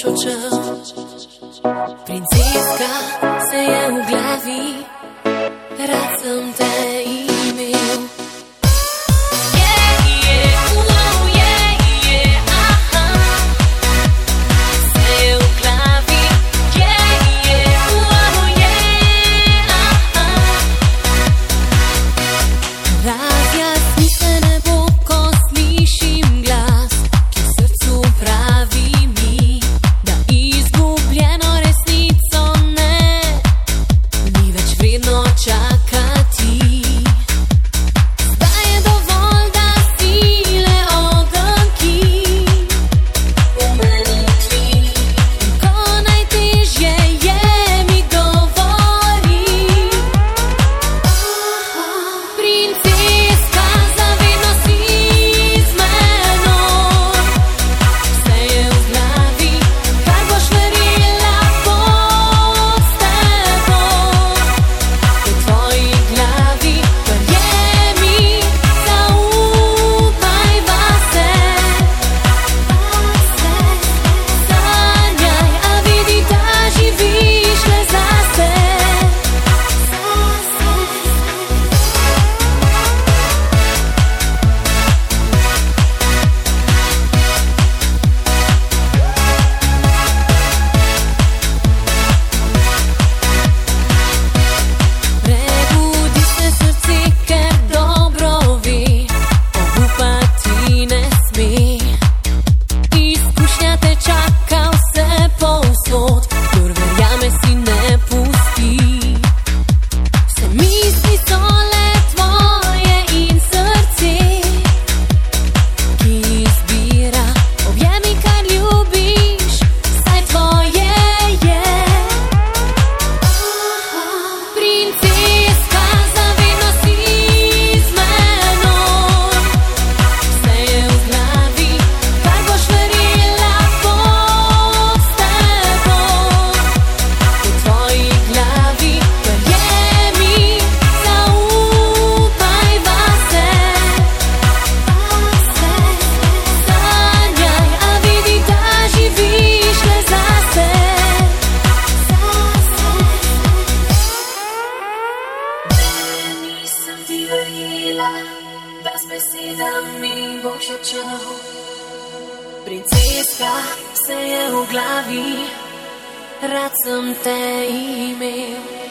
boš odšel. Princeska se je v glavi, rad sem te imel. Razjasni se ne bo, ko slišim glas, ki srcu pravi mi, da izgubljeno resnico ni več vredno čakati. Zdaj je dovolj, da sile oganki v meni tli, in ko najtežje je, mi govori. Princeska, zavedno si z menoj, vse je v glavi, kar boš verjela, pod s tebo. V tvoji glavi, verjemi, zaupaj vase. Sanjaj, a vidi, da živiš le zase. Prebudi se srce, ker dobro ve, obupati ne sme. Izkušnja te čaka vse povsod, kdor verjame, si ne pusti. Vse misli so le tvoje in srce, ki izbira. Objemi, kar ljubiš, saj tvoje je. Princeska, zavedno si z menoj, vse je v glavi, kar boš verjela, pod s tebo. V tvoji glavi, verjemi, zaupaj vase. Sanjaj, a vidi, da živiš le zase. Nisem ti verjela, da z besedami boš odšel. Princeska, vse je v glavi, rad sem te imel.